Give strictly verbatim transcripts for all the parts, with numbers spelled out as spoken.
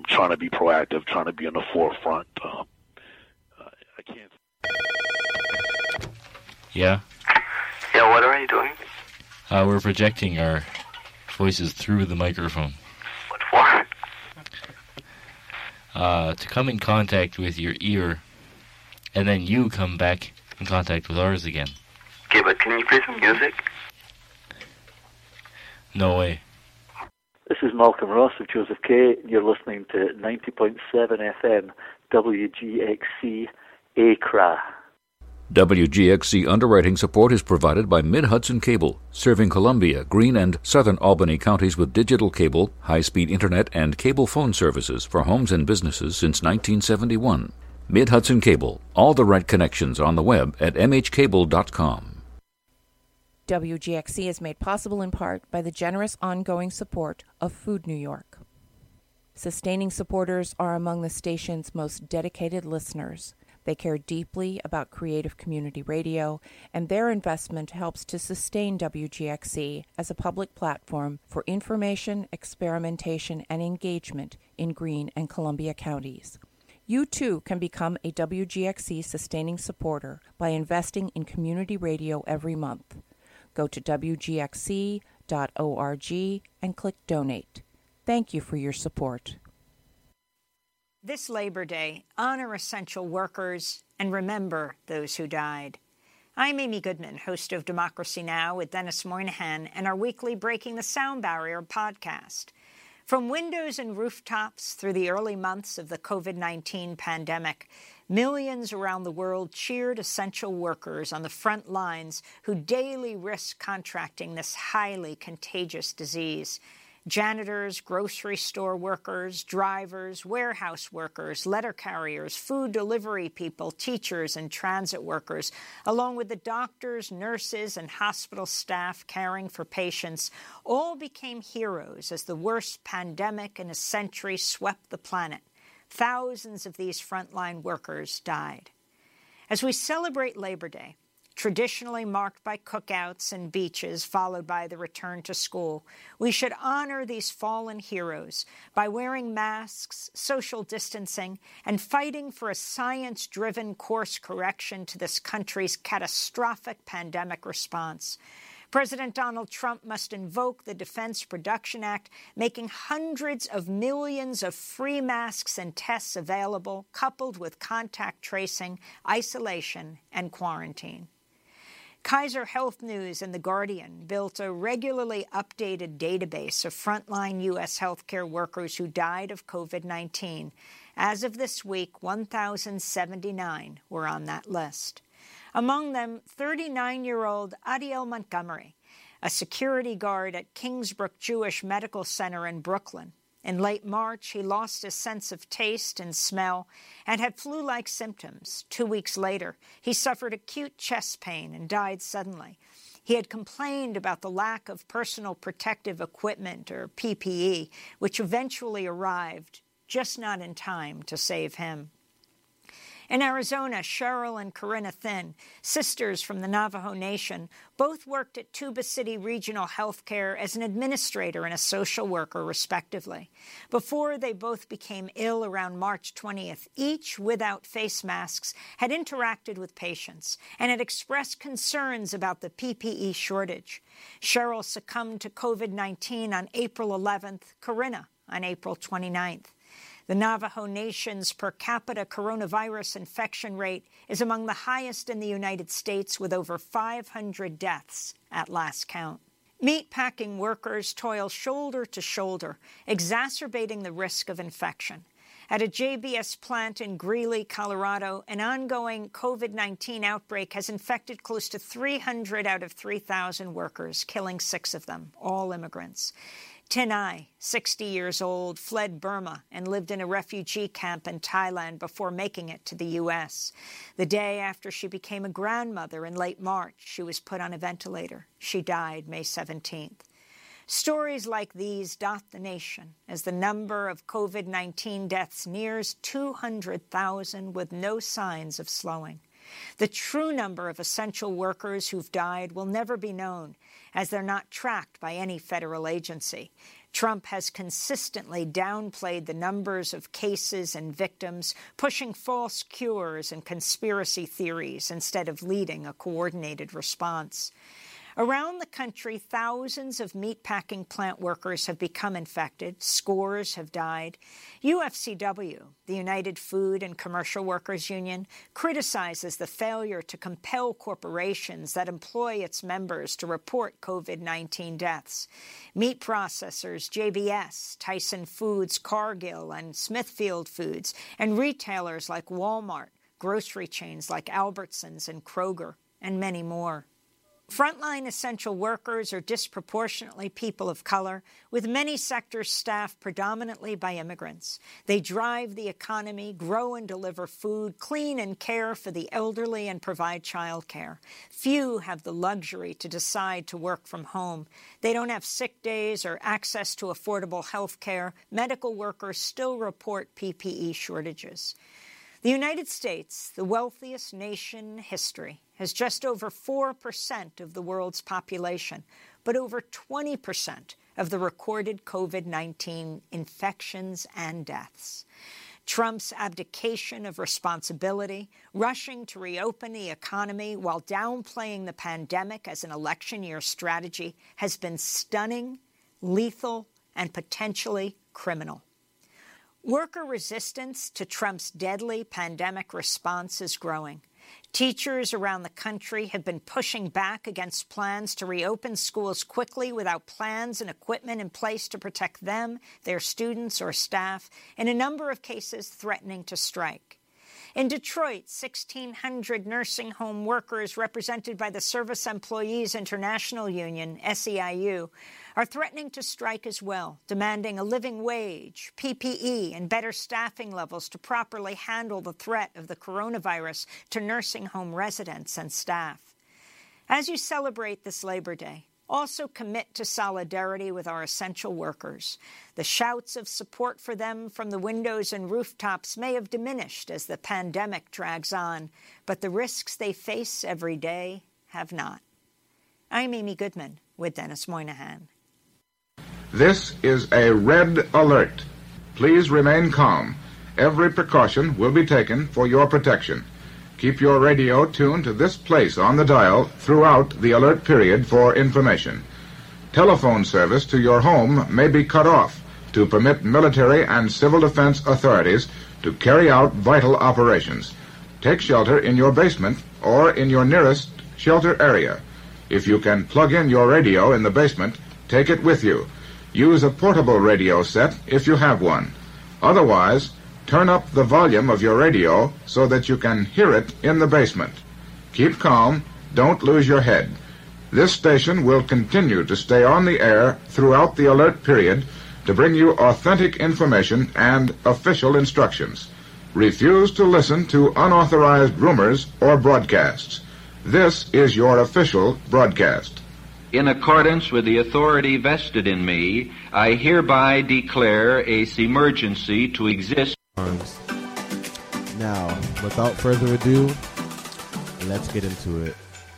um, trying to be proactive, trying to be on the forefront. Um, uh, I can't. Yeah? Yeah, what are you doing? Uh, we're projecting our voices through the microphone. What for? Uh, to come in contact with your ear, and then you come back in contact with ours again. Okay, but can you play some music? No way. This is Malcolm Ross of Joseph K. You're listening to ninety point seven F M, W G X C, A C R A. W G X C underwriting support is provided by Mid-Hudson Cable, serving Columbia, Greene, and southern Albany counties with digital cable, high-speed internet, and cable phone services for homes and businesses since nineteen seventy-one. Mid-Hudson Cable, all the right connections on the web at m h cable dot com. W G X C is made possible in part by the generous ongoing support of Food New York. Sustaining supporters are among the station's most dedicated listeners. They care deeply about creative community radio, and their investment helps to sustain W G X C as a public platform for information, experimentation, and engagement in Greene and Columbia counties. You too can become a W G X C sustaining supporter by investing in community radio every month. Go to w g x c dot org and click Donate. Thank you for your support. This Labor Day, honor essential workers and remember those who died. I'm Amy Goodman, host of Democracy Now! With Dennis Moynihan and our weekly Breaking the Sound Barrier podcast. From windows and rooftops through the early months of the covid nineteen pandemic, millions around the world cheered essential workers on the front lines who daily risk contracting this highly contagious disease. Janitors, grocery store workers, drivers, warehouse workers, letter carriers, food delivery people, teachers, and transit workers, along with the doctors, nurses, and hospital staff caring for patients, all became heroes as the worst pandemic in a century swept the planet. Thousands of these frontline workers died. As we celebrate Labor Day, traditionally marked by cookouts and beaches, followed by the return to school, we should honor these fallen heroes by wearing masks, social distancing, and fighting for a science-driven course correction to this country's catastrophic pandemic response. President Donald Trump must invoke the Defense Production Act, making hundreds of millions of free masks and tests available, coupled with contact tracing, isolation, and quarantine. Kaiser Health News and The Guardian built a regularly updated database of frontline U S healthcare workers who died of covid nineteen. As of this week, one thousand seventy-nine were on that list. Among them, thirty-nine-year-old Adiel Montgomery, a security guard at Kingsbrook Jewish Medical Center in Brooklyn. In late March, he lost his sense of taste and smell and had flu-like symptoms. Two weeks later, he suffered acute chest pain and died suddenly. He had complained about the lack of personal protective equipment, or P P E, which eventually arrived, just not in time to save him. In Arizona, Cheryl and Corinna Thin, sisters from the Navajo Nation, both worked at Tuba City Regional Healthcare as an administrator and a social worker, respectively. Before they both became ill around March twentieth, each, without face masks, had interacted with patients and had expressed concerns about the P P E shortage. Cheryl succumbed to covid nineteen on April eleventh, Corinna on April twenty-ninth. The Navajo Nation's per capita coronavirus infection rate is among the highest in the United States, with over five hundred deaths at last count. Meatpacking workers toil shoulder to shoulder, exacerbating the risk of infection. At a J B S plant in Greeley, Colorado, an ongoing covid nineteen outbreak has infected close to three hundred out of three thousand workers, killing six of them, all immigrants. Tinai, sixty years old, fled Burma and lived in a refugee camp in Thailand before making it to the U S. The day after she became a grandmother in late March, she was put on a ventilator. She died May seventeenth. Stories like these dot the nation as the number of covid nineteen deaths nears two hundred thousand with no signs of slowing. The true number of essential workers who've died will never be known, as they're not tracked by any federal agency. Trump has consistently downplayed the numbers of cases and victims, pushing false cures and conspiracy theories instead of leading a coordinated response. Around the country, thousands of meatpacking plant workers have become infected. Scores have died. U F C W, the United Food and Commercial Workers Union, criticizes the failure to compel corporations that employ its members to report COVID nineteen deaths. Meat processors J B S, Tyson Foods, Cargill, and Smithfield Foods, and retailers like Walmart, grocery chains like Albertsons and Kroger, and many more. Frontline essential workers are disproportionately people of color, with many sectors staffed predominantly by immigrants. They drive the economy, grow and deliver food, clean and care for the elderly, and provide child care. Few have the luxury to decide to work from home. They don't have sick days or access to affordable health care. Medical workers still report P P E shortages. The United States, the wealthiest nation in history, has just over four percent of the world's population, but over twenty percent of the recorded COVID nineteen infections and deaths. Trump's abdication of responsibility, rushing to reopen the economy while downplaying the pandemic as an election year strategy, has been stunning, lethal, and potentially criminal. Worker resistance to Trump's deadly pandemic response is growing. Teachers around the country have been pushing back against plans to reopen schools quickly without plans and equipment in place to protect them, their students, or staff, in a number of cases threatening to strike. In Detroit, sixteen hundred nursing home workers represented by the Service Employees International Union, S E I U, are threatening to strike as well, demanding a living wage, P P E, and better staffing levels to properly handle the threat of the coronavirus to nursing home residents and staff. As you celebrate this Labor Day, also commit to solidarity with our essential workers. The shouts of support for them from the windows and rooftops may have diminished as the pandemic drags on, but the risks they face every day have not. I'm Amy Goodman with Dennis Moynihan. This is a red alert. Please remain calm. Every precaution will be taken for your protection. Keep your radio tuned to this place on the dial throughout the alert period for information. Telephone service to your home may be cut off to permit military and civil defense authorities to carry out vital operations. Take shelter in your basement or in your nearest shelter area. If you can plug in your radio in the basement, take it with you. Use a portable radio set if you have one. Otherwise, turn up the volume of your radio so that you can hear it in the basement. Keep calm. Don't lose your head. This station will continue to stay on the air throughout the alert period to bring you authentic information and official instructions. Refuse to listen to unauthorized rumors or broadcasts. This is your official broadcast. In accordance with the authority vested in me, I hereby declare a emergency to exist. Now, without further ado, let's get into it.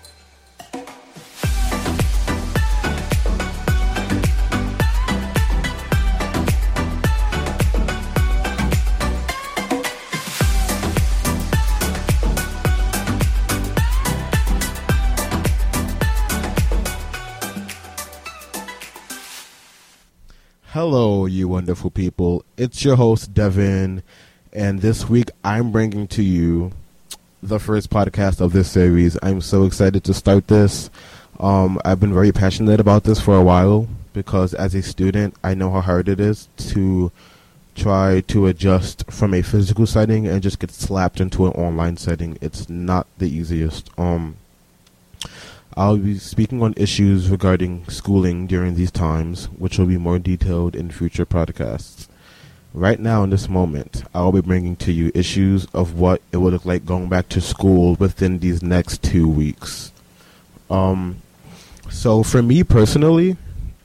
Hello, you wonderful people. It's your host, Devin, and this week I'm bringing to you the first podcast of this series. I'm so excited to start this. Um, I've been very passionate about this for a while because as a student, I know how hard it is to try to adjust from a physical setting and just get slapped into an online setting. It's not the easiest. Um, I'll be speaking on issues regarding schooling during these times, which will be more detailed in future podcasts. Right now, in this moment, I'll be bringing to you issues of what it will look like going back to school within these next two weeks. Um, so for me personally,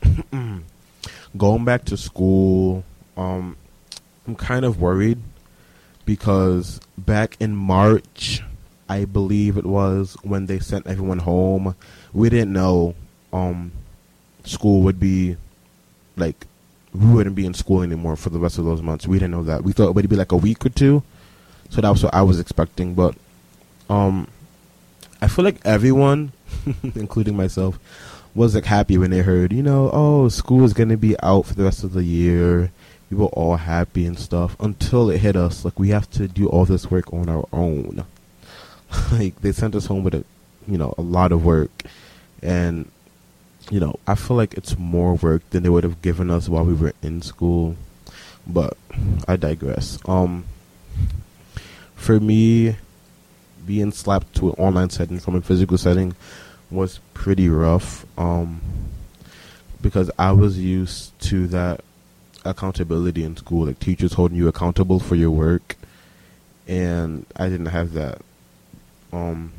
going back to school, um, I'm kind of worried because back in March, I believe it was, when they sent everyone home, we didn't know um, school would be like we wouldn't be in school anymore for the rest of those months. We didn't know that. We thought it would be like a week or two. So that was what I was expecting. But um, I feel like everyone, including myself, was like happy when they heard, you know, oh, school is going to be out for the rest of the year. We were all happy and stuff until it hit us. Like, we have to do all this work on our own. Like, they sent us home with a, you know, a lot of work. And, you know, I feel like it's more work than they would have given us while we were in school. But I digress. Um, for me, being slapped to an online setting from a physical setting was pretty rough. Um, because I was used to that accountability in school, like teachers holding you accountable for your work, and I didn't have that. Um,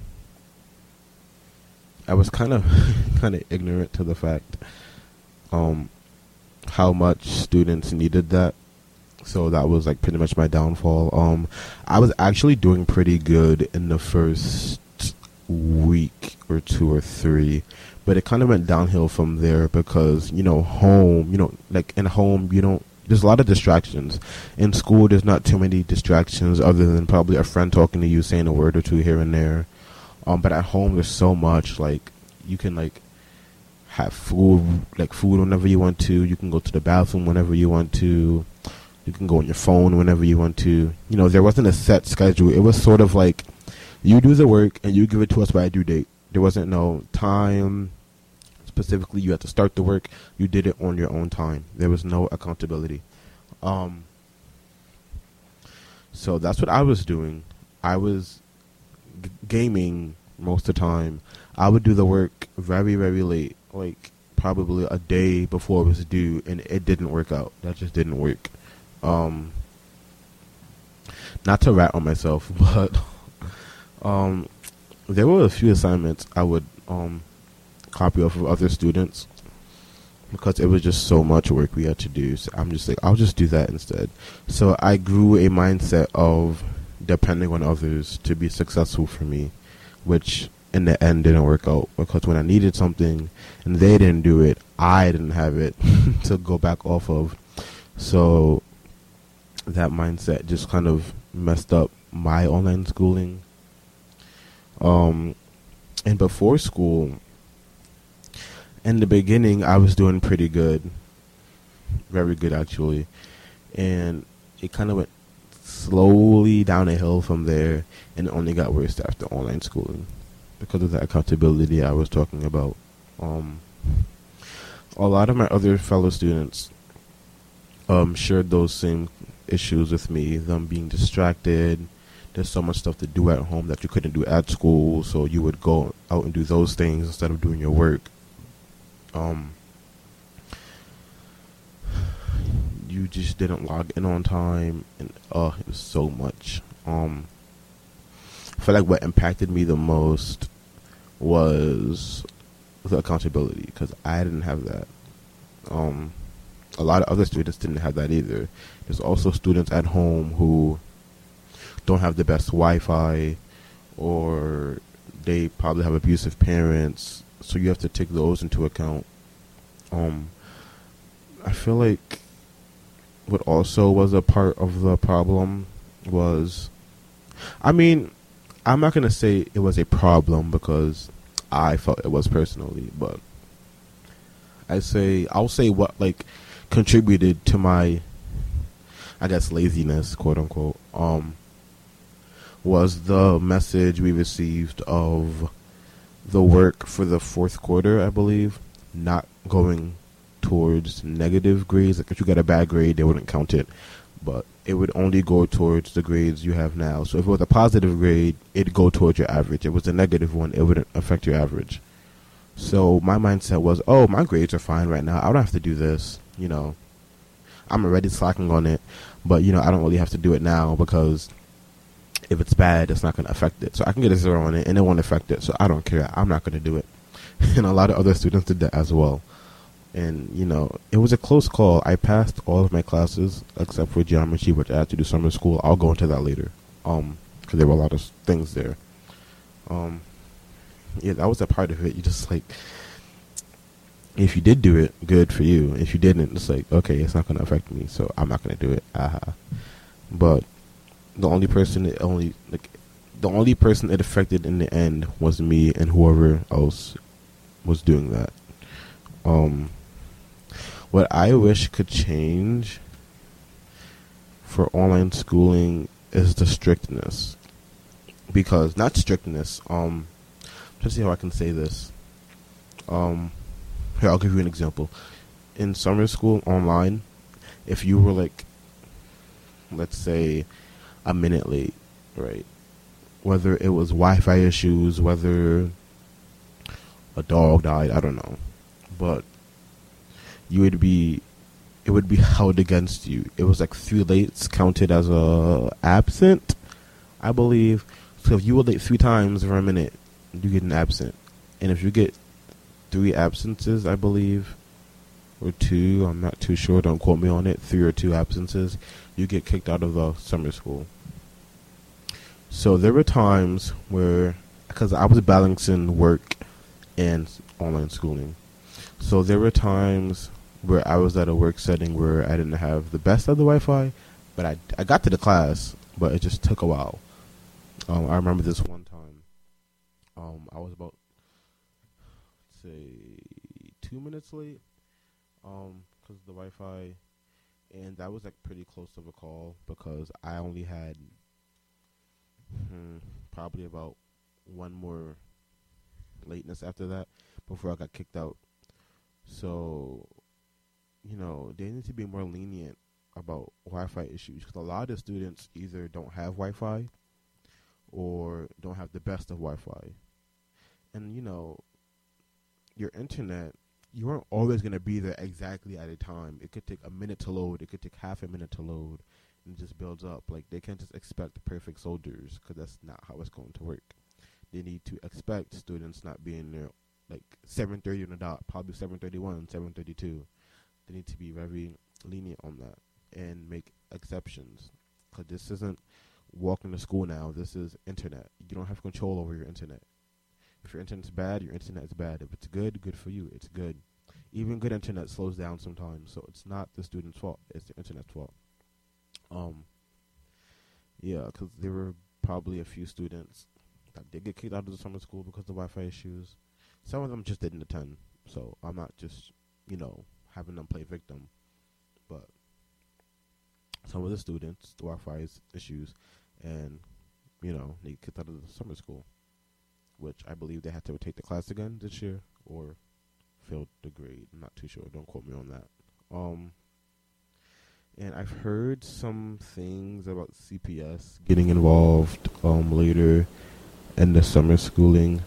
I was kind of kind of ignorant to the fact um, how much students needed that, so that was like pretty much my downfall. Um, I was actually doing pretty good in the first week or two or three, but it kind of went downhill from there because, you know, home, you know, like in home, you don't, there's a lot of distractions. In school, there's not too many distractions other than probably a friend talking to you, saying a word or two here and there. Um, but at home, there's so much, like, you can, like, have food, like, food whenever you want to. You can go to the bathroom whenever you want to. You can go on your phone whenever you want to. You know, there wasn't a set schedule. It was sort of like, you do the work and you give it to us by a due date. There wasn't no time. Specifically, you had to start the work. You did it on your own time. There was no accountability. Um, so that's what I was doing. I was g- gaming most of the time. I would do the work very, very late, like probably a day before it was due, and it didn't work out. That just didn't work. Um, not to rat on myself, but um, there were a few assignments I would um, copy off of other students because it was just so much work we had to do. So I'm just like, I'll just do that instead. So I grew a mindset of depending on others to be successful for me, which in the end didn't work out because when I needed something and they didn't do it, I didn't have it to go back off of. So that mindset just kind of messed up my online schooling. Um, and before school, in the beginning, I was doing pretty good. Very good, actually. And it kind of went slowly down a hill from there, and it only got worse after online schooling because of the accountability I was talking about. Um, a lot of my other fellow students um, shared those same issues with me, them being distracted. There's so much stuff to do at home that you couldn't do at school, so you would go out and do those things instead of doing your work. Um, you just didn't log in on time, and uh, it was so much. Um, I feel like what impacted me the most was the accountability, because I didn't have that. Um, a lot of other students didn't have that either. There's also students at home who don't have the best Wi-Fi, or they probably have abusive parents, so you have to take those into account. Um, I feel like what also was a part of the problem was, I mean, I'm not going to say it was a problem because I felt it was personally, but I say, I'll say what, like, contributed to my, I guess, laziness, quote unquote, um, was the message we received of the work for the fourth quarter, I believe, not going towards negative grades. Like if you got a bad grade, they wouldn't count it, but it would only go towards the grades you have now. So if it was a positive grade, it'd go towards your average. If it was a negative one, it wouldn't affect your average. So my mindset was, oh, my grades are fine right now. I don't have to do this. You know, I'm already slacking on it, but, you know, I don't really have to do it now because if it's bad, it's not going to affect it. So I can get a zero on it and it won't affect it. So I don't care. I'm not going to do it. And a lot of other students did that as well. And, you know, it was a close call. I passed all of my classes except for geometry, which I had to do summer school. I'll go into that later. Um, because there were a lot of things there. Um, yeah, that was a part of it. You just, like, If you did do it, good for you. If you didn't, it's like, okay, it's not going to affect me, so I'm not going to do it. Aha. But the only person it only like the only person it affected in the end was me and whoever else was doing that. Um, what I wish could change for online schooling is the strictness. Because, not strictness, um, let's see how I can say this. Um, here, I'll give you an example. In summer school online, if you were like, let's say, a minute late, right? Whether it was Wi-Fi issues, whether a dog died, I don't know. But you would be, it would be held against you. It was like three lates counted as a absent, I believe. So if you were late three times for a minute, you get an absent. And if you get three absences, I believe, or two, I'm not too sure, don't quote me on it, three or two absences, you get kicked out of the summer school. So there were times where, because I was balancing work and online schooling, so there were times where I was at a work setting where I didn't have the best of the Wi-Fi, but I, I got to the class, but it just took a while. Um, I remember this one time, um, I was about, let's say, two minutes late, um, because of the Wi-Fi, and that was like pretty close to a call because I only had hmm, probably about one more lateness after that before I got kicked out. So, you know, they need to be more lenient about Wi-Fi issues because a lot of students either don't have Wi-Fi or don't have the best of Wi-Fi. And, you know, your internet, you aren't always going to be there exactly at a time. It could take a minute to load. It could take half a minute to load. And it just builds up. Like, they can't just expect perfect soldiers because that's not how it's going to work. They need to expect students not being there, like, seven thirty on the dot, probably seven thirty-one, seven thirty-two. They need to be very lenient on that and make exceptions because this isn't walking to school now. This is internet. You don't have control over your internet. If your internet's bad, your internet is bad. If it's good, good for you. It's good. Even good internet slows down sometimes, so it's not the student's fault. It's the internet's fault. Um, yeah, because there were probably a few students that did get kicked out of the summer school because of Wi-Fi issues. Some of them just didn't attend, so I'm not just, you know, having them play victim. But some of the students, the Wi-Fi issues, and, you know, they get kicked out of the summer school, which I believe they had to take the class again this year or failed the grade. I'm not too sure. Don't quote me on that. Um, and I've heard some things about C P S getting involved um, later in the summer schooling.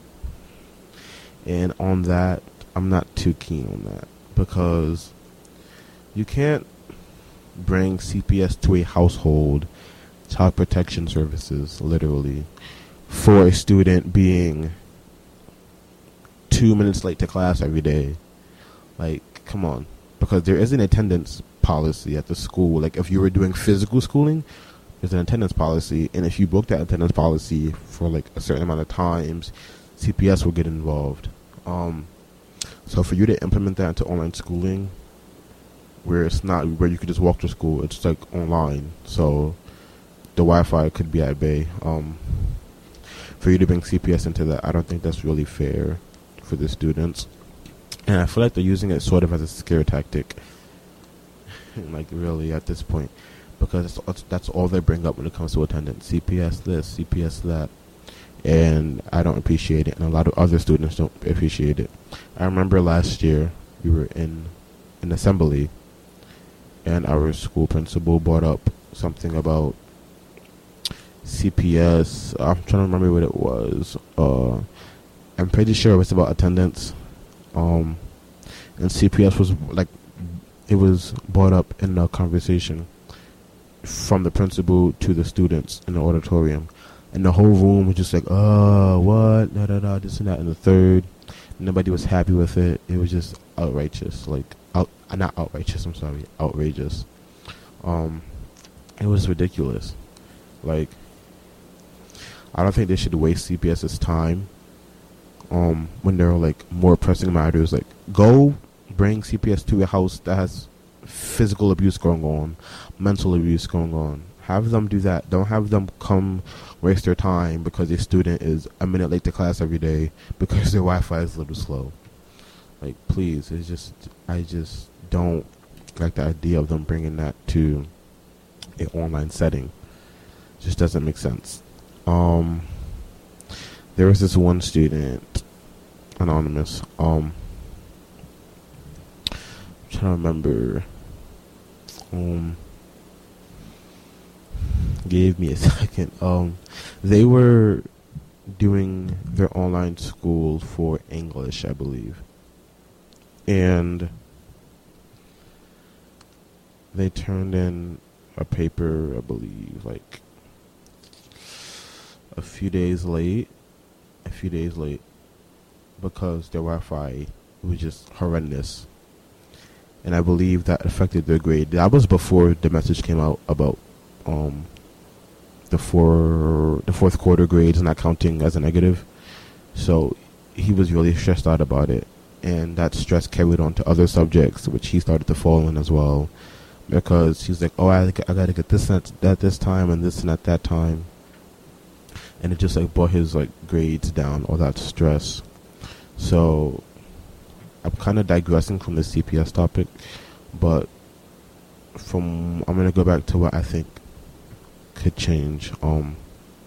And on that, I'm not too keen on that because you can't bring C P S to a household, child protection services, literally, for a student being two minutes late to class every day. Like, come on. Because there is an attendance policy at the school. Like, if you were doing physical schooling, there's an attendance policy. And if you book that attendance policy for, like, a certain amount of times, C P S will get involved. Um, so for you to implement that into online schooling, where it's not where you could just walk to school, it's, like, online. So the Wi-Fi could be at bay. Um... For you to bring C P S into that, I don't think that's really fair for the students. And I feel like they're using it sort of as a scare tactic. Like, really, at this point. Because that's, that's all they bring up when it comes to attendance. C P S this, C P S that. And I don't appreciate it. And a lot of other students don't appreciate it. I remember last year, we were in an assembly. And our school principal brought up something about C P S. I'm trying to remember what it was. Uh, I'm pretty sure it was about attendance. Um, and C P S was like, it was brought up in the conversation from the principal to the students in the auditorium. And the whole room was just like, oh, what? Da da da, this and that, and the third. Nobody was happy with it. It was just outrageous. Like, out, not outrageous, I'm sorry, outrageous. Um, it was ridiculous. Like, I don't think they should waste CPS's time um, when there are like more pressing matters, like go bring C P S to a house that has physical abuse going on, mental abuse going on. Have them do that. Don't have them come waste their time because a student is a minute late to class every day because their Wi-Fi is a little slow. Like, please, it's just, I just don't like the idea of them bringing that to an online setting. It just doesn't make sense. Um, there was this one student, anonymous, um, I'm trying to remember, um, gave me a second. Um, they were doing their online school for English, I believe, and they turned in a paper, I believe, like a few days late, a few days late, because their Wi-Fi was just horrendous, and I believe that affected their grade. That was before the message came out about um. the four the fourth quarter grades not counting as a negative. So he was really stressed out about it, and that stress carried on to other subjects, which he started to fall in as well, because he's like, oh, I, I gotta get this at that this time and this and at that time, and it just like brought his like grades down, all that stress. So I'm kind of digressing from the C P S topic, but from I'm gonna go back to what I think could change. Um,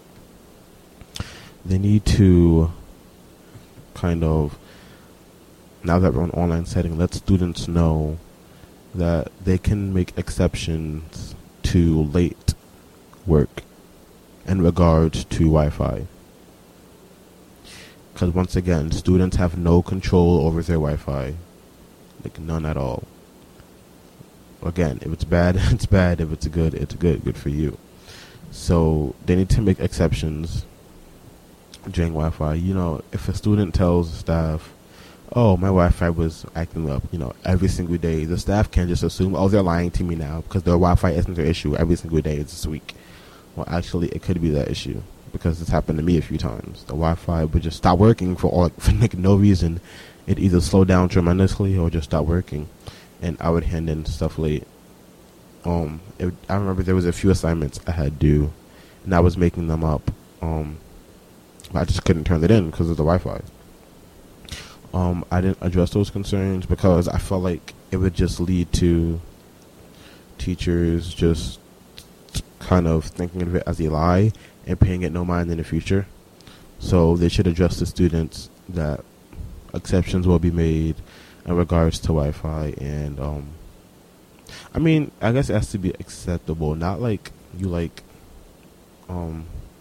they need to kind of, now that we're on online setting, let students know that they can make exceptions to late work in regards to Wi-Fi. Because once again, students have no control over their Wi-Fi, like none at all. Again, if it's bad, it's bad. If it's good, it's good. Good for you. So they need to make exceptions during Wi-Fi. You know, if a student tells staff, oh, my Wi-Fi was acting up, you know, every single day, the staff can't just assume, oh, they're lying to me now because their Wi-Fi isn't their issue every single day this week. Well, actually, it could be that issue, because it's happened to me a few times. The Wi-Fi would just stop working for all for like no reason. It either slow down tremendously or just stop working, and I would hand in stuff late. Um, it, I remember there was a few assignments I had due, and I was making them up. Um, but I just couldn't turn it in because of the Wi-Fi. Um, I didn't address those concerns because I felt like it would just lead to teachers just kind of thinking of it as a lie and paying it no mind in the future. So they should address the students that exceptions will be made in regards to Wi-Fi, and um, I mean, I guess it has to be acceptable, not like you like, um,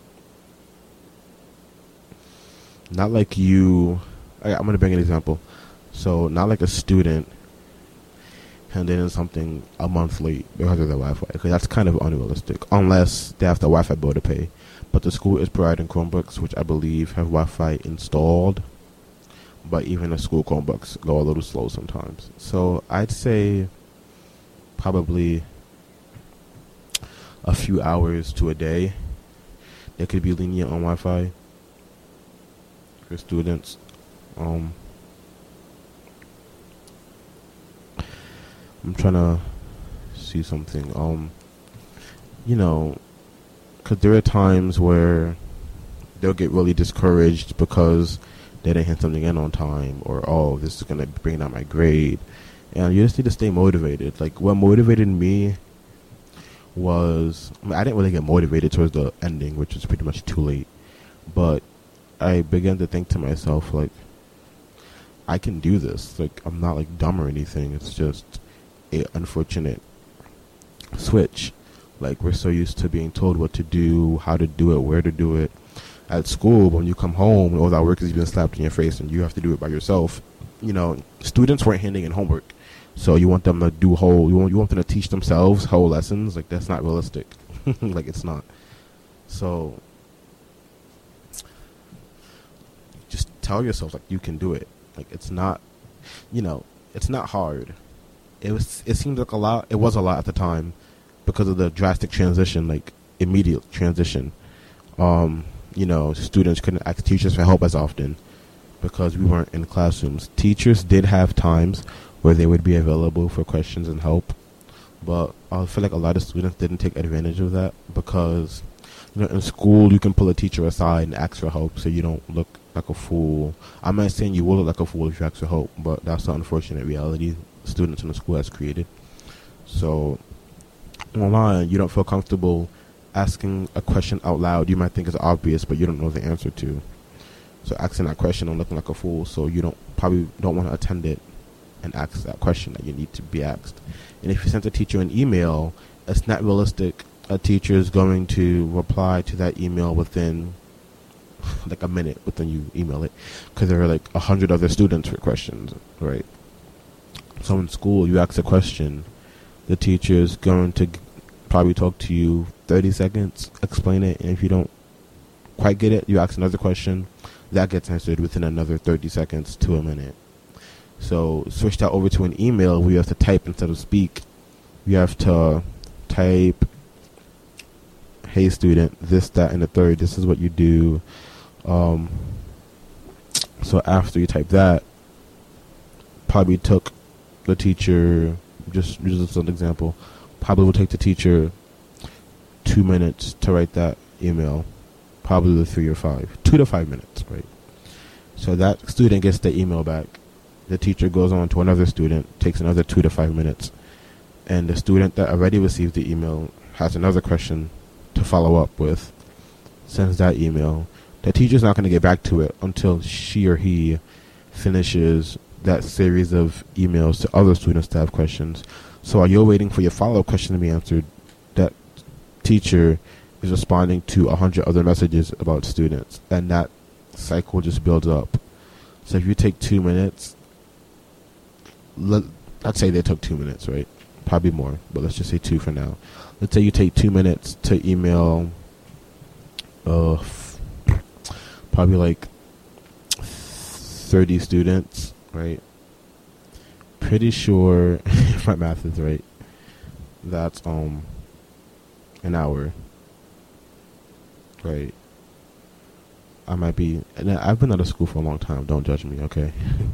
not like you. I, I'm gonna bring an example. So not like a student handing in something a month late because of their Wi-Fi, because that's kind of unrealistic unless they have the Wi-Fi bill to pay. But the school is providing Chromebooks, which I believe have Wi-Fi installed. But even the school Chromebooks go a little slow sometimes. So I'd say probably a few hours to a day they could be lenient on Wi-Fi for students. Um, I'm trying to see something. Um, you know, because there are times where they'll get really discouraged because they didn't hand something in on time, or, oh, this is going to bring down my grade. And you just need to stay motivated. Like, what motivated me was, I mean, I didn't really get motivated towards the ending, which was pretty much too late. But I began to think to myself, like, I can do this. Like, I'm not, like, dumb or anything. It's just a unfortunate switch. Like, we're so used to being told what to do, how to do it, where to do it. At school, when you come home, all that work is being slapped in your face and you have to do it by yourself. You know, students weren't handing in homework. So you want them to do whole, you want, you want them to teach themselves whole lessons. Like, that's not realistic. Like, it's not. So just tell yourself, like, you can do it. Like, it's not, you know, it's not hard. It was, it seemed like a lot, it was a lot at the time because of the drastic transition, like, immediate transition. Um, you know, students couldn't ask teachers for help as often. because we weren't in classrooms. Teachers did have times where they would be available for questions and help, but I feel like a lot of students didn't take advantage of that because, you know, in school you can pull a teacher aside and ask for help so you don't look like a fool. I'm not saying you will look like a fool if you ask for help, but that's the unfortunate reality students in the school has created. So online, you don't feel comfortable asking a question out loud you might think is obvious, but you don't know the answer to. So asking that question and looking like a fool, so you don't probably don't want to attend it and ask that question that you need to be asked. And if you send a teacher an email, it's not realistic. A teacher is going to reply to that email within like a minute within you email it, because there are like a hundred other students for questions, right? So in school, you ask a question, the teacher is going to g- probably talk to you thirty seconds, explain it, and if you don't quite get it, you ask another question, that gets answered within another thirty seconds to a minute. So switch that over to an email where you have to type instead of speak. You have to type, hey student, this, that, and the third, this is what you do. Um, so after you type that, probably took the teacher, just, just as an example, probably will take the teacher two minutes to write that email, probably the three or five, two to five minutes, right? So that student gets the email back. The teacher goes on to another student, takes another two to five minutes, and the student that already received the email has another question to follow up with, sends that email. The teacher's not going to get back to it until she or he finishes that series of emails to other students that have questions. So while you're waiting for your follow-up question to be answered, that teacher is responding to a hundred other messages about students, and that cycle just builds up. So if you take two minutes, let, let's say they took two minutes, right? Probably more, but let's just say two for now. Let's say you take two minutes to email uh, f- probably like thirty students, right? Pretty sure, if my math is right, that's um an hour, right? I might be, and I've been out of school for a long time, don't judge me, okay?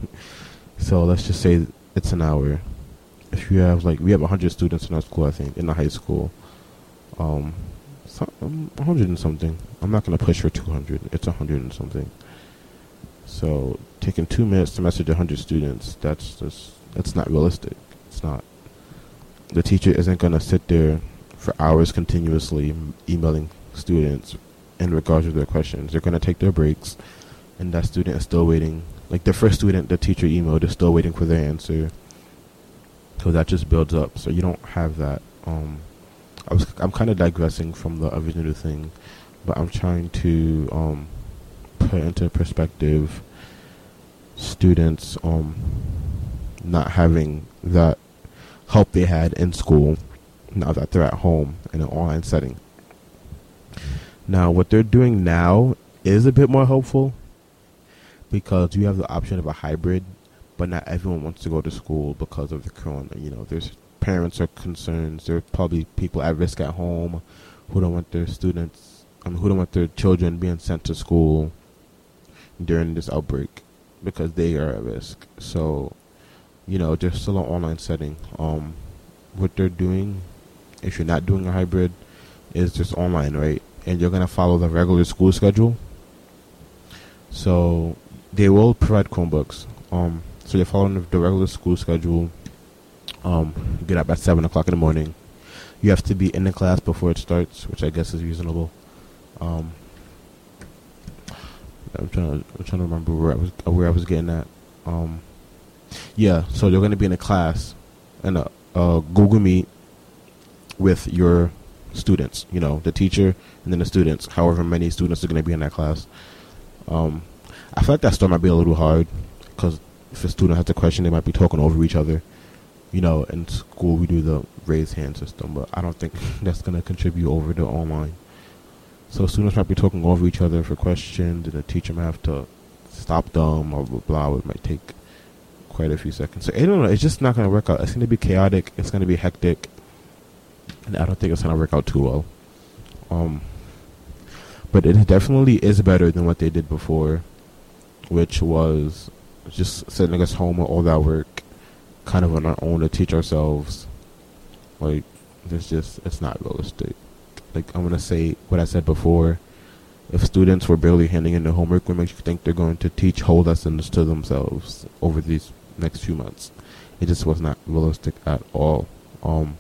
So let's just say it's an hour. If you have, like, we have one hundred students in our school, I think, in the high school. Um, so, um, one hundred and something. I'm not going to push for two hundred. It's one hundred and something. So taking two minutes to message one hundred students, that's just, that's not realistic. It's not. The teacher isn't going to sit there for hours continuously emailing students in regards to their questions. They're going to take their breaks, and that student is still waiting. Like, the first student the teacher emailed is still waiting for their answer. So that just builds up. So you don't have that. Um, I was, I'm kind of digressing from the original thing, but I'm trying to um, put into perspective students um, not having that help they had in school now that they're at home in an online setting. Now, what they're doing now is a bit more helpful because you have the option of a hybrid, but not everyone wants to go to school because of the corona. You know, there's parents are concerned. There's probably people at risk at home who don't want their students, I mean, who don't want their children being sent to school during this outbreak because they are at risk. So, you know, there's still an online setting. Um, what they're doing, if you're not doing a hybrid, is just online, right? And you're going to follow the regular school schedule. So they will provide Chromebooks. Um, so you're following the regular school schedule. Um, get up at seven o'clock in the morning. You have to be in the class before it starts, which I guess is reasonable. Um, I'm trying to I'm trying to remember where I was where I was getting at. Um, yeah, so you're going to be in a class in a, a Google Meet with your students, you know, the teacher and then the students, however many students are going to be in that class. Um, I feel like that start might be a little hard because if a student has a question, they might be talking over each other. You know, in school we do the raise hand system, but I don't think that's going to contribute over to online. So students might be talking over each other for questions, and the teacher might have to stop them or blah, blah, blah. It might take quite a few seconds. So I don't know, it's just not going to work out. It's going to be chaotic. It's going to be hectic. And I don't think it's going to work out too well. Um, but it definitely is better than what they did before. which was just sitting us home with all that work, kind of on our own to teach ourselves. Like, there's just, it's not realistic. Like, I'm going to say what I said before. If students were barely handing in their homework, what makes you think they're going to teach whole lessons to themselves over these next few months? It just was not realistic at all. Um,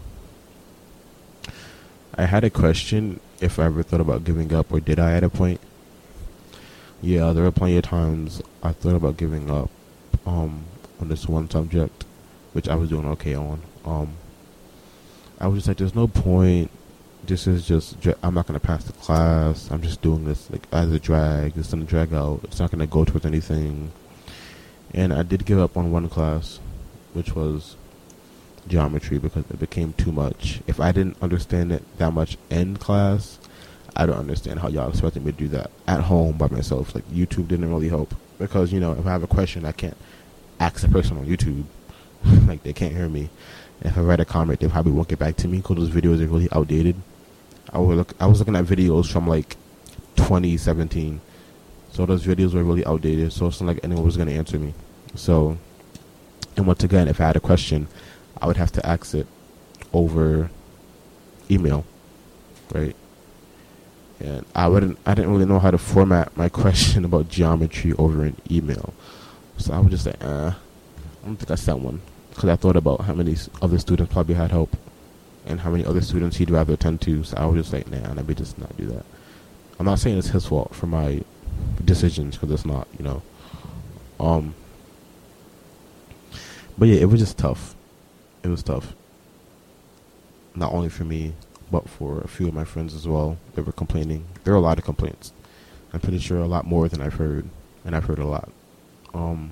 I had a question if I ever thought about giving up, or did I at a point? Yeah, there were plenty of times I thought about giving up um, on this one subject, which I was doing okay on. Um, I was just like, there's no point. This is just, I'm not going to pass the class. I'm just doing this like as a drag. It's going to drag out. It's not going to go towards anything. And I did give up on one class, which was geometry, because it became too much. If I didn't understand it that much in class, I don't understand how y'all expected me to do that at home by myself. Like, YouTube didn't really help, because, you know, if I have a question, I can't ask the person on YouTube. Like, they can't hear me. And if I write a comment, they probably won't get back to me because those videos are really outdated. I was look, I was looking at videos from like twenty seventeen, so those videos were really outdated. So it's not like anyone was going to answer me. So, and once again, if I had a question, I would have to ask it over email, right? And I wouldn't, I didn't really know how to format my question about geometry over an email. So I was just like, uh, I don't think I sent one, because I thought about how many other students probably had help, and how many other students he'd rather attend to. So I was just like, nah, let me just not do that. I'm not saying it's his fault for my decisions, because it's not, you know. Um, but yeah, it was just tough. It was tough. Not only for me, but for a few of my friends as well. They were complaining. There were a lot of complaints. I'm pretty sure a lot more than I've heard, and I've heard a lot. Um,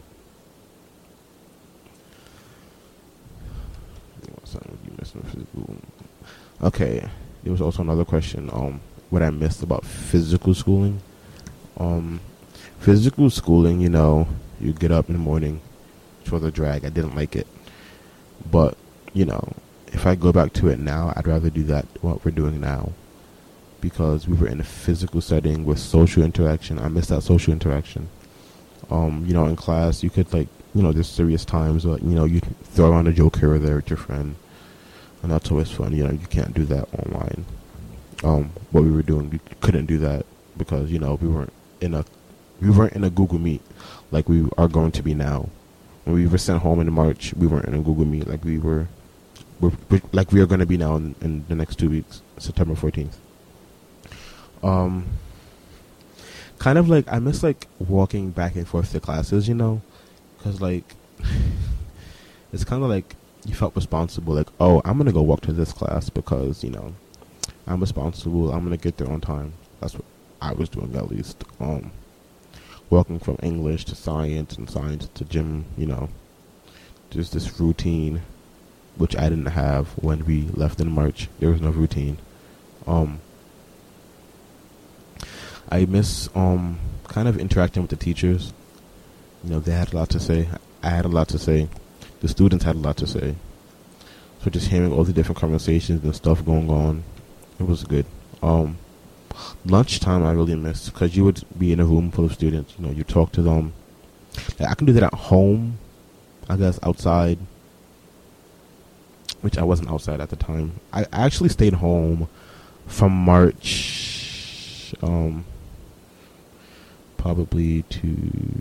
Okay, there was also another question. Um, what I missed about physical schooling. Um, physical schooling, you know, you get up in the morning, which was a drag. I didn't like it, but you know, if I go back to it now, I'd rather do that what we're doing now, because we were in a physical setting with social interaction. I miss that social interaction. Um, you know, in class, you could like, you know, there's serious times, but you know, you throw around a joke here or there with your friend. And that's always fun. You know, you can't do that online. Um, what we were doing, we couldn't do that because, you know, we weren't in a we weren't in a Google Meet like we are going to be now. When we were sent home in March, we weren't in a Google Meet like we were, we're, we're, like we are going to be now in, in the next two weeks, September fourteenth. Um, kind of like I miss like walking back and forth to classes, you know, because like it's kind of like. You felt responsible, like, oh, I'm going to go walk to this class because, you know, I'm responsible. I'm going to get there on time. That's what I was doing, at least. Um, walking from English to science and science to gym, you know, just this routine, which I didn't have when we left in March. There was no routine. Um, I miss um, kind of interacting with the teachers. You know, they had a lot to say. I had a lot to say. The students had a lot to say. So just hearing all the different conversations and stuff going on, it was good. Um, lunchtime I really missed, because you would be in a room full of students. You know, you talk to them. Like, I can do that at home, I guess, outside, which I wasn't outside at the time. I actually stayed home from March, um, probably to...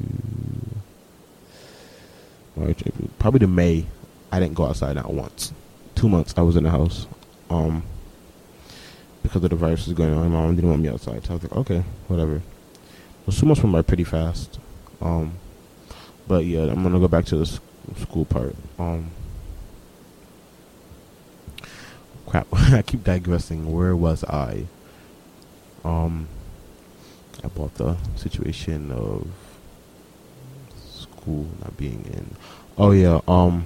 March, April, probably to May. I didn't go outside not once. Two months I was in the house, um, because of the virus was going on. My mom didn't want me outside, so I was like, okay, whatever. Those two months went by pretty fast. Um, but yeah, I'm gonna go back to the s- school part. Um, crap, I keep digressing. Where was I? Um, about the situation of school not being in. Oh yeah, um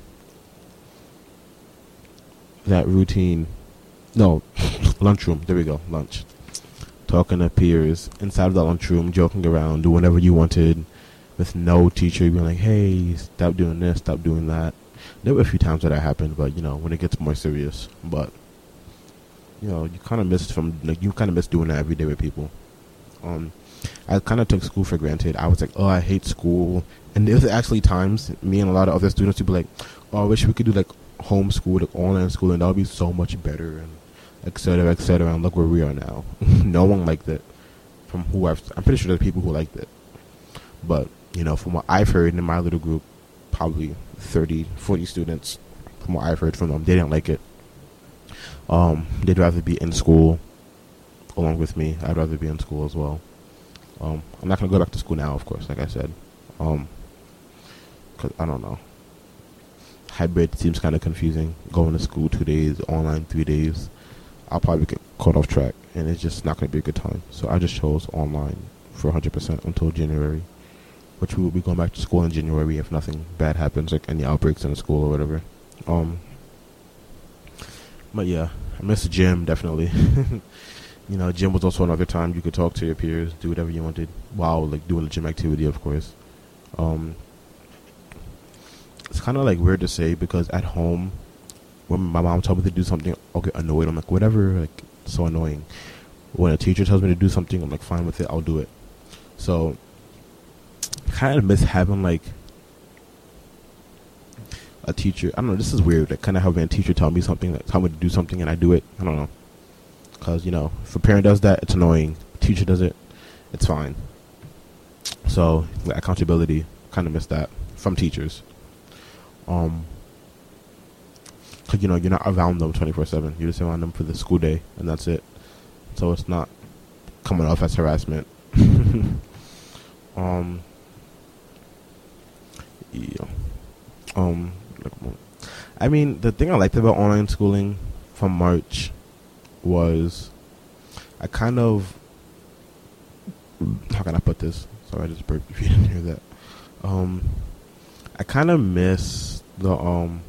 that routine. No, lunchroom. There we go, lunch. Talking to peers inside of the lunchroom, joking around, do whatever you wanted, with no teacher being like, "Hey, stop doing this, stop doing that." There were a few times that that happened, but you know, when it gets more serious. But you know, you kind of miss from like you kind of miss doing that every day with people. Um, I kind of took school for granted. I was like, oh, I hate school. And there was actually times, me and a lot of other students would be like, oh, I wish we could do like homeschool, like online school, and that would be so much better, and et cetera, et cetera. And look where we are now. No one liked it. From who I've, I'm pretty sure there's people who liked it. But, you know, from what I've heard in my little group, probably thirty, forty students, from what I've heard from them, they didn't like it. Um, they'd rather be in school along with me. I'd rather be in school as well. Um, I'm not going to go back to school now, of course, like I said. Um, cause I don't know. Hybrid seems kind of confusing. Going to school two days, online three days. I'll probably get caught off track, and it's just not going to be a good time. So I just chose online for one hundred percent until January, which we will be going back to school in January if nothing bad happens, like any outbreaks in the school or whatever. Um, but yeah, I miss the gym, definitely. You know, gym was also another time you could talk to your peers, do whatever you wanted while like doing the gym activity, of course. Um, it's kind of like weird to say because at home, when my mom told me to do something, I'll get annoyed. I'm like, whatever, like, so annoying. When a teacher tells me to do something, I'm like, fine with it, I'll do it. So, kind of miss having like a teacher. I don't know, this is weird. Like, kind of having a teacher tell me something, like, tell me to do something and I do it. I don't know. Because, you know, if a parent does that, it's annoying. Teacher does it, it's fine. So, like, accountability, kind of miss that from teachers. Um, because, you know, you're not around them twenty-four seven. You're just around them for the school day, and that's it. So it's not coming off as harassment. um, yeah. Um, I mean, the thing I liked about online schooling from March was I kind of, how can I put this? Sorry, I just burped if you didn't hear that. Um, I kind of miss the, um,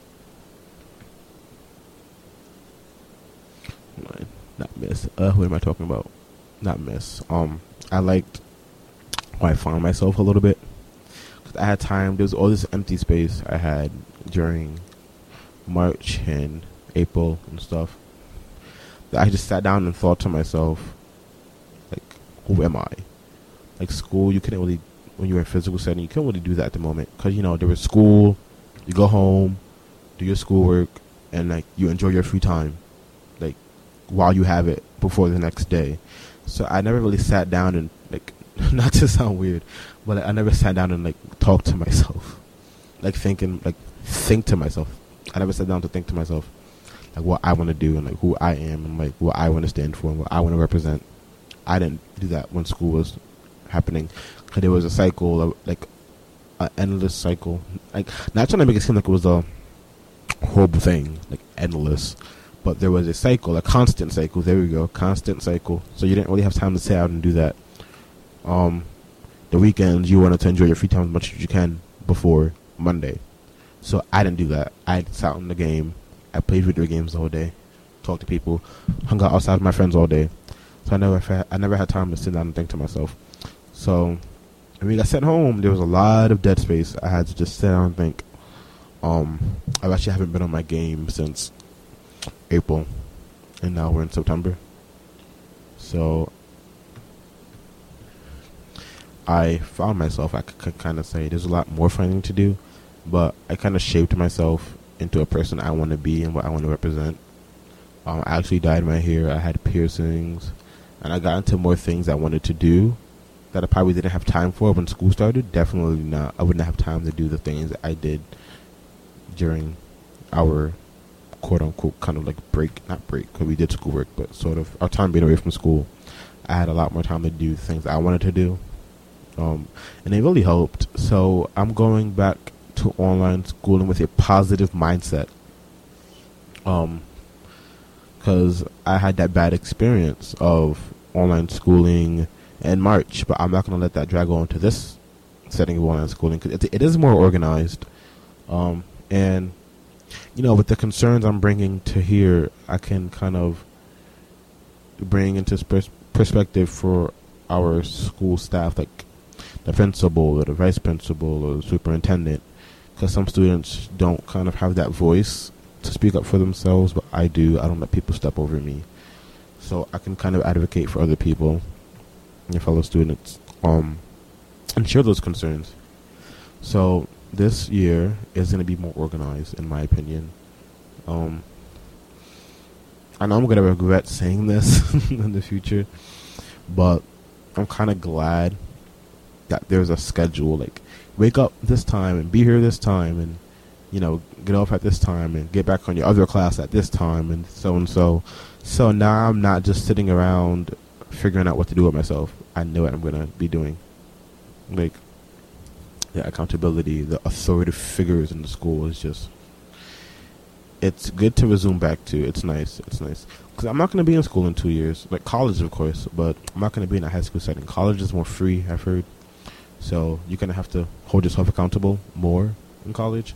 not miss, uh, what am I talking about? Not miss. Um, I liked how I found myself a little bit. Cause I had time, there was all this empty space I had during March and April and stuff. I just sat down and thought to myself, like, who am I? Like, school, you couldn't really, when you were in physical setting, you couldn't really do that at the moment. Because, you know, there was school, you go home, do your schoolwork, and, like, you enjoy your free time, like, while you have it before the next day. So I never really sat down and, like, not to sound weird, but I never sat down and, like, talk to myself. Like, thinking, like, think to myself. I never sat down to think to myself. Like what I want to do and like who I am and like what I want to stand for and what I want to represent. I didn't do that when school was happening. Cause there was a cycle, of, like an endless cycle. Like not trying to make it seem like it was a horrible thing, like endless, but there was a cycle, a constant cycle. There we go, constant cycle. So you didn't really have time to sit out and do that. Um, the weekends you wanted to enjoy your free time as much as you can before Monday. So I didn't do that. I sat on the game. I played video games the whole day, talked to people, hung out outside with my friends all day. So I never had, I never had time to sit down and think to myself. So when we got sent home, there was a lot of dead space. I had to just sit down and think. Um, I actually haven't been on my game since April, and now we're in September. So I found myself, I could kind of say, there's a lot more finding to do, but I kind of shaped myself into a person I want to be and what I want to represent. Um, I actually dyed my hair. I had piercings, and I got into more things I wanted to do that I probably didn't have time for when school started. Definitely not. I wouldn't have time to do the things that I did during our quote-unquote kind of like break, not break, because we did schoolwork, but sort of our time being away from school. I had a lot more time to do things I wanted to do, um, and it really helped. So I'm going back to online schooling with a positive mindset, um because I had that bad experience of online schooling in March, but I'm not going to let that drag on to this setting of online schooling because it, it is more organized, um and you know, with the concerns I'm bringing to here, I can kind of bring into pers- perspective for our school staff, like the principal or the vice principal or the superintendent. Because some students don't kind of have that voice to speak up for themselves, but I do. I don't let people step over me. So I can kind of advocate for other people. your fellow students, um, and share those concerns. So this year is going to be more organized, in my opinion. Um, I know I'm going to regret saying this in the future, but I'm kind of glad that there's a schedule. Like, wake up this time and be here this time, and, you know, get off at this time and get back on your other class at this time, and so and so. So now I'm not just sitting around figuring out what to do with myself. I know what I'm going to be doing. Like, the accountability, the authoritative figures in the school is just, it's good to resume back to. It's nice. It's nice. Because I'm not going to be in school in two years. Like, college, of course, but I'm not going to be in a high school setting. College is more free, I've heard. So you're going to have to hold yourself accountable more in college.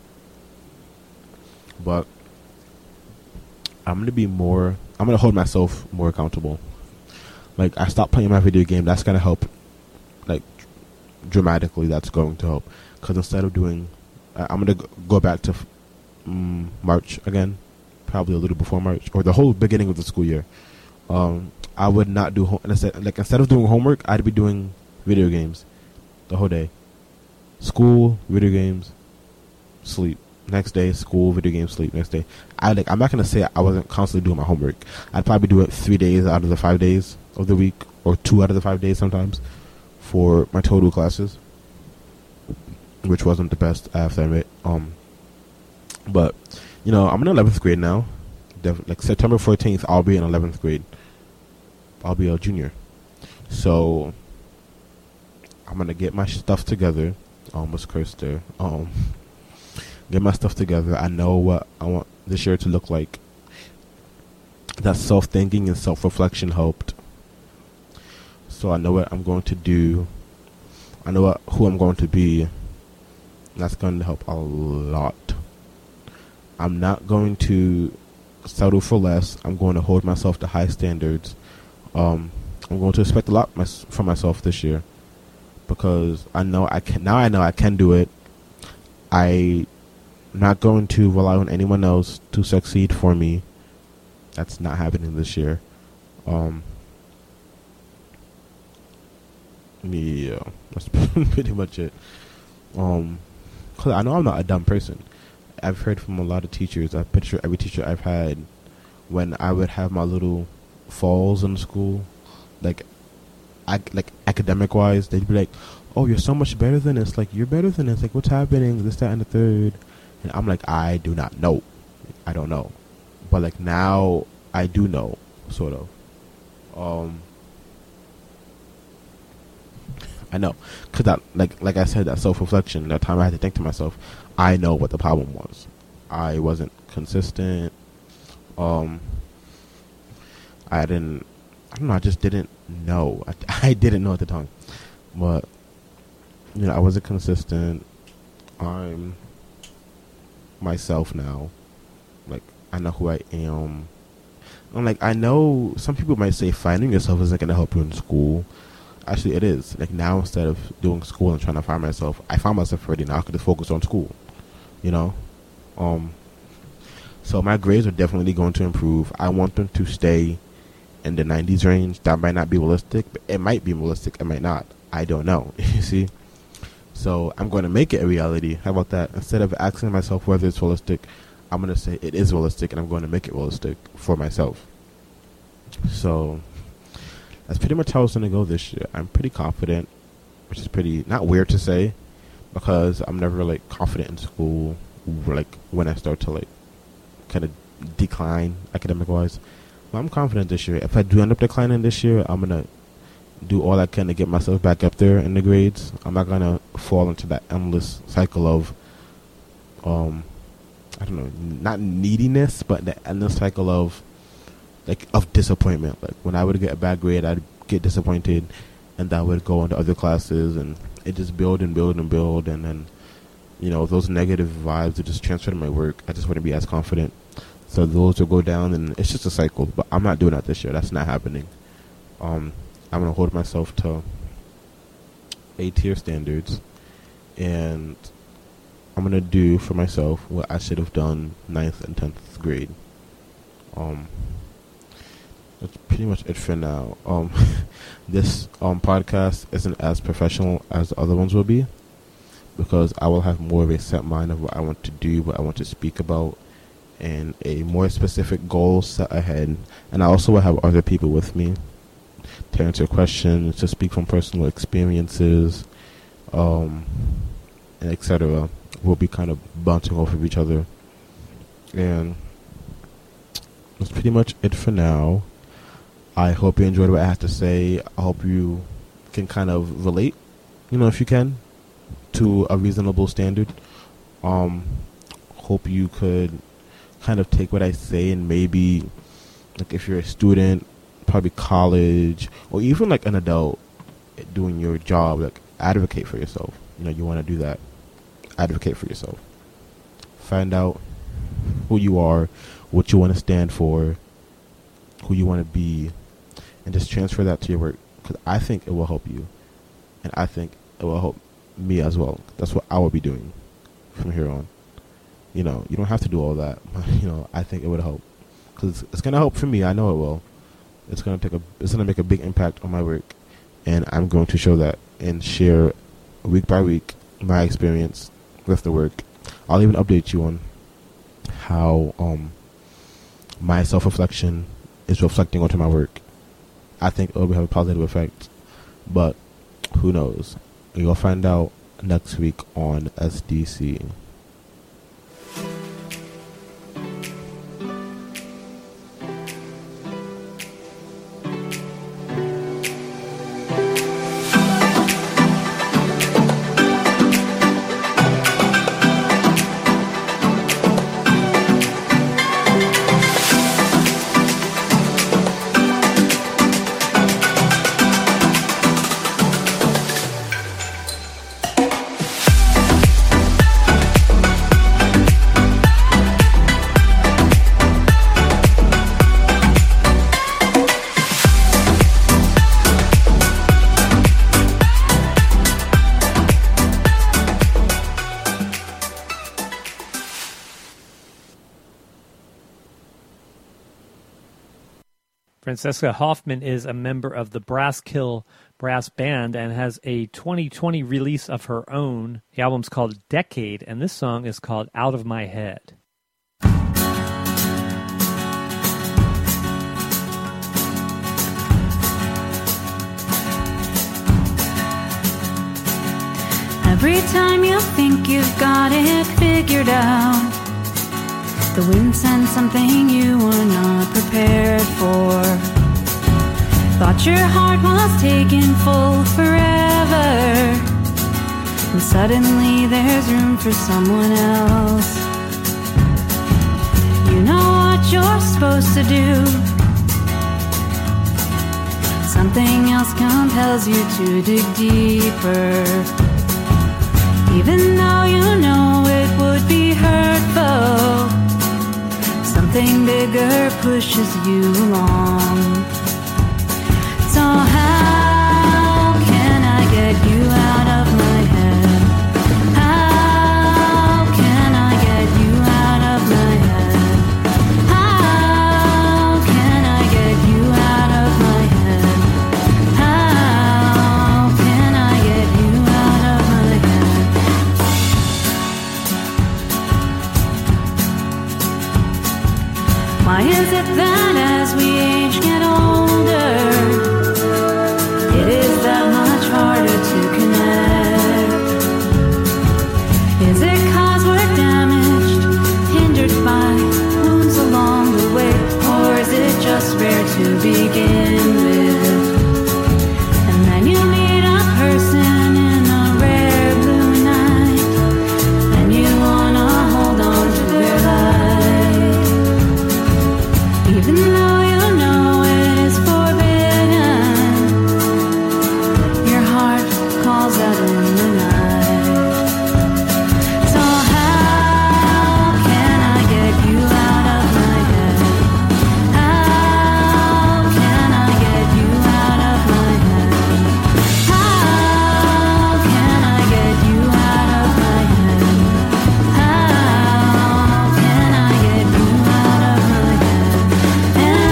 But I'm going to be more, I'm going to hold myself more accountable. Like, I stopped playing my video game. That's going to help, like, dramatically. That's going to help. Because instead of doing, uh, I'm going to go back to um, March again, probably a little before March, or the whole beginning of the school year. Um, I would not do, home, instead, like, instead of doing homework, I'd be doing video games the whole day. School, video games, sleep. Next day, school, video games, sleep. Next day. I like. I'm not going to say I wasn't constantly doing my homework. I'd probably do it three days out of the five days of the week, or two out of the five days sometimes, for my total classes, which wasn't the best, I have to admit. Um, but, you know, I'm in eleventh grade now. Def- like, September fourteenth, I'll be in eleventh grade. I'll be a junior. So, I'm going to get my stuff together. I almost cursed there. Um... Get my stuff together. I know what I want this year to look like. That self-thinking and self-reflection helped. So I know what I'm going to do. I know what, who I'm going to be. That's going to help a lot. I'm not going to settle for less. I'm going to hold myself to high standards. Um, I'm going to expect a lot my, from myself this year, because I know I can. Now I know I can do it. I. I'm not going to rely on anyone else to succeed for me. That's not happening this year. Um, yeah, that's pretty much it. Um, cause I know I'm not a dumb person. I've heard from a lot of teachers. I'm pretty sure every teacher I've had, when I would have my little falls in school, like, I, like academic wise, they'd be like, "Oh, you're so much better than us. Like, you're better than us. Like, what's happening? This, that, and the third." And I'm like, I do not know. I don't know. But, like, now I do know, sort of. Um, I know. Because, that, like like I said, that self-reflection, that time I had to think to myself, I know what the problem was. I wasn't consistent. Um, I didn't, I don't know, I just didn't know. I, I didn't know at the time. But, you know, I wasn't consistent. I'm myself now. Like, I know who I am. I'm like, I know some people might say finding yourself isn't going to help you in school. Actually, it is. Like, now, instead of doing school and trying to find myself, I found myself already. Now I could just focus on school, you know? Um, so my grades are definitely going to improve. I want them to stay in the nineties range. That might not be realistic, but it might be realistic. It might not. I don't know. You see? So I'm going to make it a reality. How about that? Instead of asking myself whether it's realistic, I'm going to say it is realistic, and I'm going to make it realistic for myself. So that's pretty much how it's going to go this year. I'm pretty confident, which is pretty, not weird to say, because I'm never, like, confident in school, like, when I start to, like, kind of decline academic-wise. But I'm confident this year. If I do end up declining this year, I'm going to do all I can to get myself back up there in the grades. I'm not going to fall into that endless cycle of, um, I don't know, not neediness, but the endless cycle of, like, of disappointment. Like, when I would get a bad grade, I'd get disappointed, and I would go on to other classes, and it just build and build and build, and then, you know, those negative vibes would just transfer to my work. I just wouldn't be as confident. So those will go down, and it's just a cycle. But I'm not doing that this year. That's not happening. Um, I'm going to hold myself to A-tier standards, and I'm going to do for myself what I should have done ninth and tenth grade. Um, that's pretty much it for now. Um, this um podcast isn't as professional as the other ones will be, because I will have more of a set mind of what I want to do, what I want to speak about, and a more specific goal set ahead. And I also will have other people with me to answer questions, to speak from personal experiences, um, and et cetera. We'll be kind of bouncing off of each other. And that's pretty much it for now. I hope you enjoyed what I had to say. I hope you can kind of relate, you know, if you can, to a reasonable standard. Um, hope you could kind of take what I say and maybe, like, if you're a student, probably college, or even like an adult doing your job, like, advocate for yourself. You know, you want to do that. Advocate for yourself. Find out who you are, what you want to stand for, who you want to be, and just transfer that to your work, because I think it will help you, and I think it will help me as well. That's what I will be doing from here on. You know, you don't have to do all that, but, you know, I think it would help, because it's going to help for me. I know it will. It's going to take a, it's going to make a big impact on my work, and I'm going to show that and share week by week my experience with the work. I'll even update you on how um my self-reflection is reflecting onto my work. I think it will have a positive effect, but who knows? You'll find out next week on S D C. Francesca Hoffman is a member of the Brasskill Brass Band and has a twenty twenty release of her own. The album's called Decade, and this song is called Out of My Head. Every time you think you've got it figured out, the wind sends something you were not prepared for. Thought your heart was taken full forever, and suddenly there's room for someone else. You know what you're supposed to do. Something else compels you to dig deeper, even though you know it would be hurtful. Something bigger pushes you along. So how can I get you out of my head? How can I get you out of my head? How can I get you out of my head? How can I get you out of my head? Why is it that as we age get older, it is that much harder to connect? Is it cause we're damaged, hindered by wounds along the way? Or is it just rare to begin with? And then you meet a person in a rare blue night, and you wanna hold on to their light, even though you know it is forbidden. Your heart calls out in the night. So how can I get you out of my head? How can I get you out of my head? How can I get you out of my head? How can I get you out of my head? And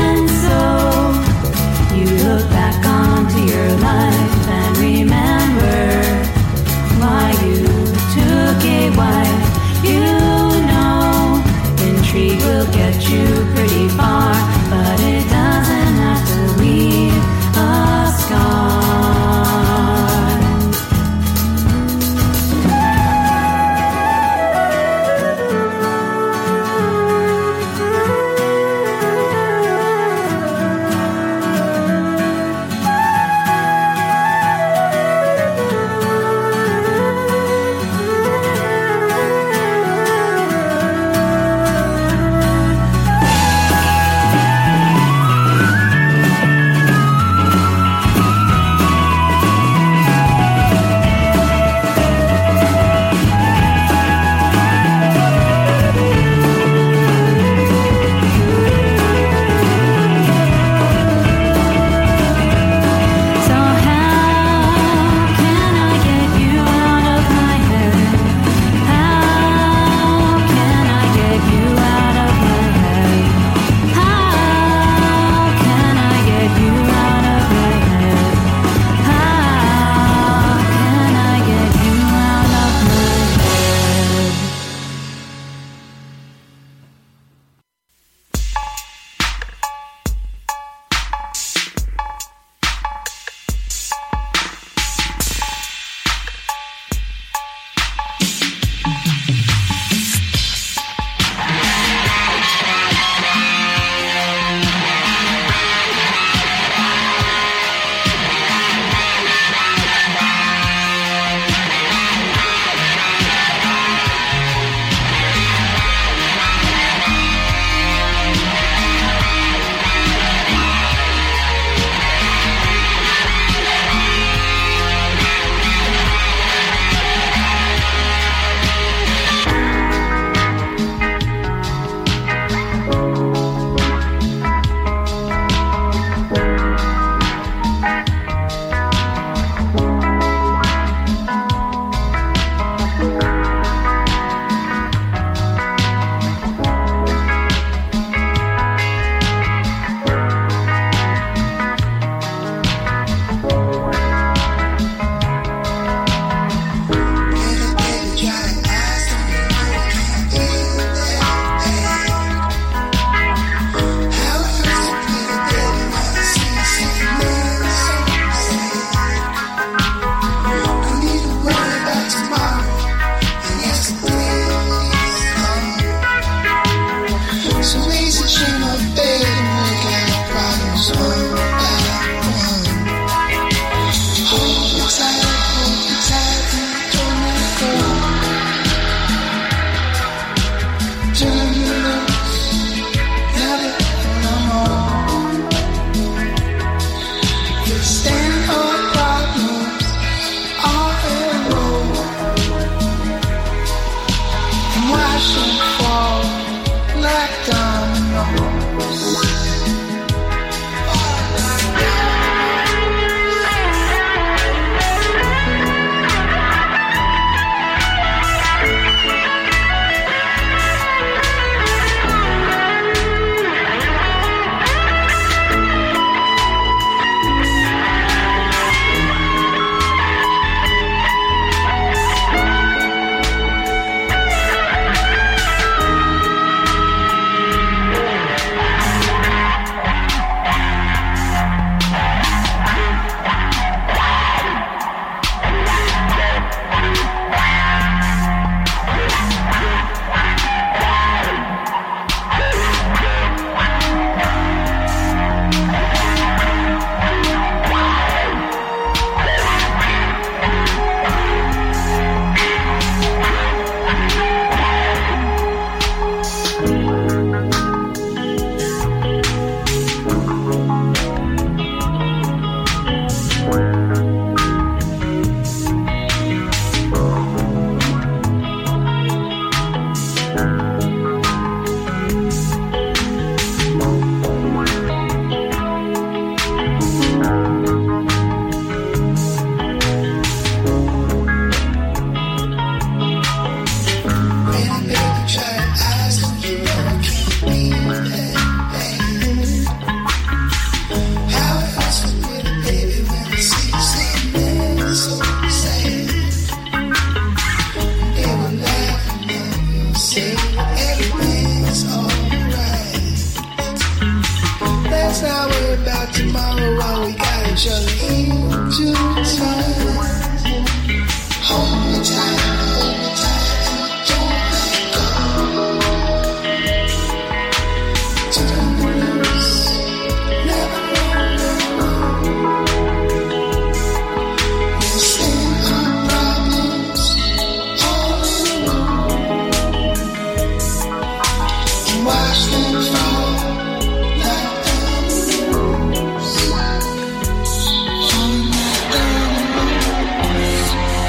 not worry about tomorrow while we got each other here tonight. Hold me tight, hold me tight, don't let go. Turn me loose, never know, never know. We'll send our problems all in a row and watch them fall like dominoes. Falling like dominoes.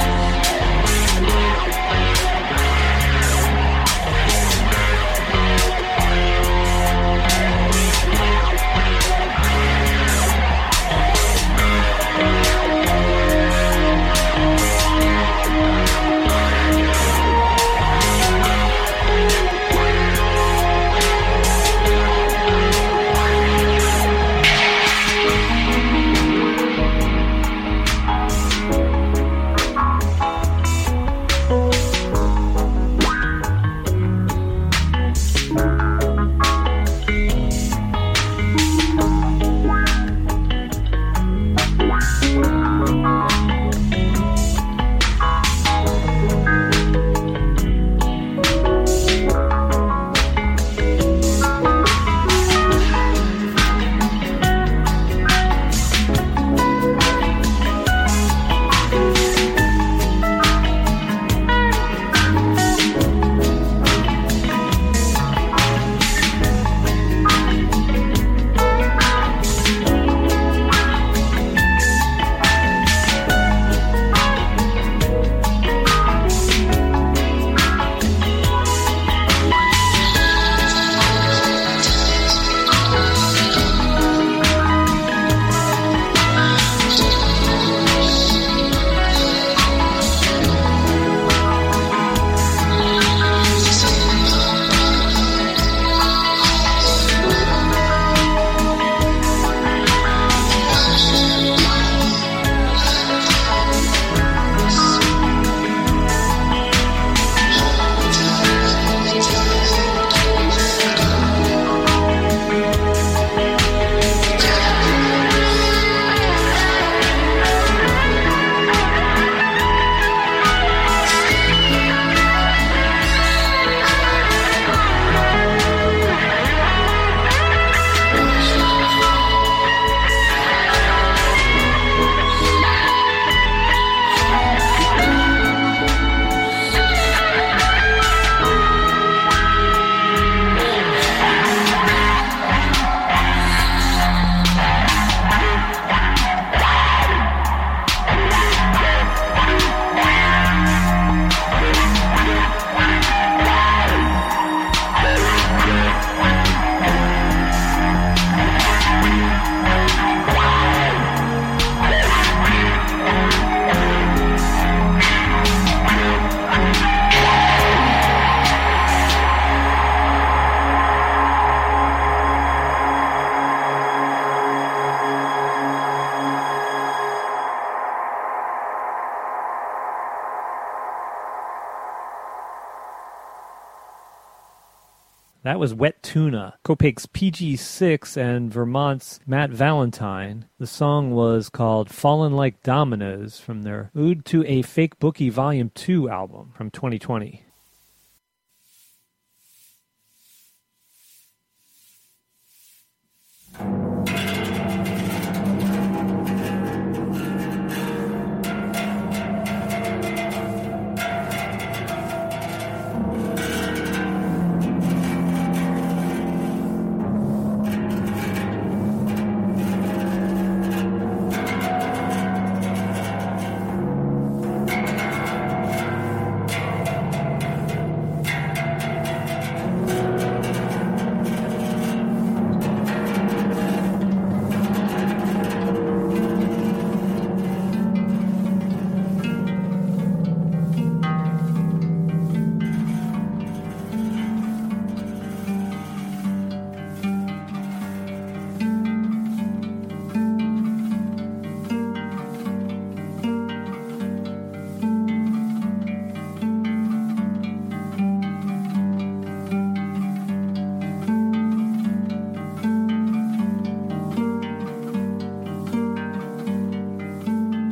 That was Wet Tuna, Copake's P G six and Vermont's Matt Valentine. The song was called Fallen Like Dominoes from their Ode to a Fake Bookie Volume two album from twenty twenty.